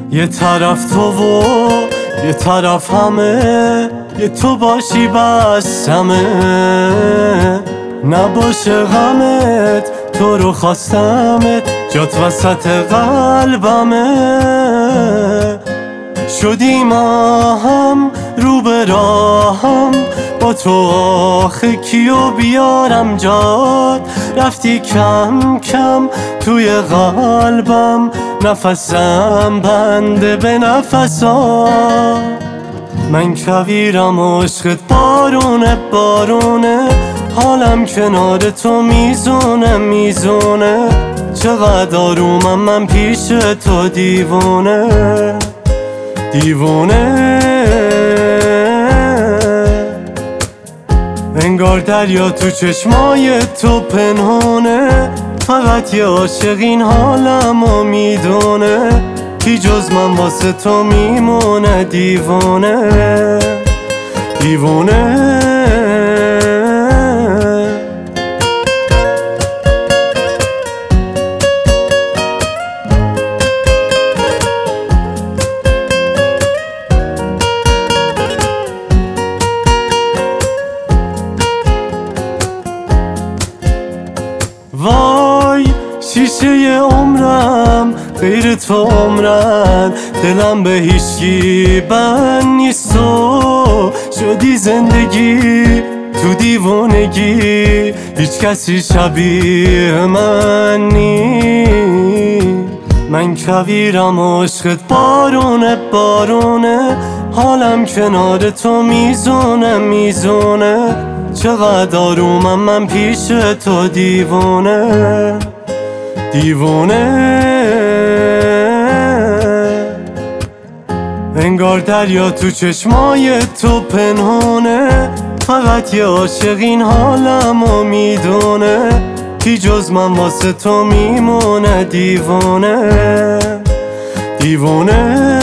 یه طرف تو و یه طرف همه، یه تو باشی بس همه، نباشه غمت، تو رو خواستمت، جات وسط قلبمه. شدیم هم رو به راهم، با تو آخه کیو بیارم جات، رفتی کم کم توی قلبم، نفسم بنده به نفسا. من کویرم و عشقت بارونه بارونه، حالم کنار تو میزونه میزونه، چقدر آرومم من پیش تو دیوونه دیوونه. انگار دریا تو چشمای تو پنهونه، فقط یه عاشق این حالمو میدونه، کی جز من واسه تو میمونه دیوونه دیوونه. وای شیشه عمرم غیر تو عمرن، دلم به هیچکی بند نیست، تو شدی زندگی تو دیوونگی، هیچ کسی شبیه من نی. من کویرم و عشقت بارونه بارونه، حالم کنار تو میزونه میزونه، چقدر آرومم من پیش تو دیوونه دیوونه. انگار دریا تو چشمای تو پنهونه، فقط یه عاشق این حالمو میدونه، کی جز من واسه تو میمونه دیوونه دیوونه.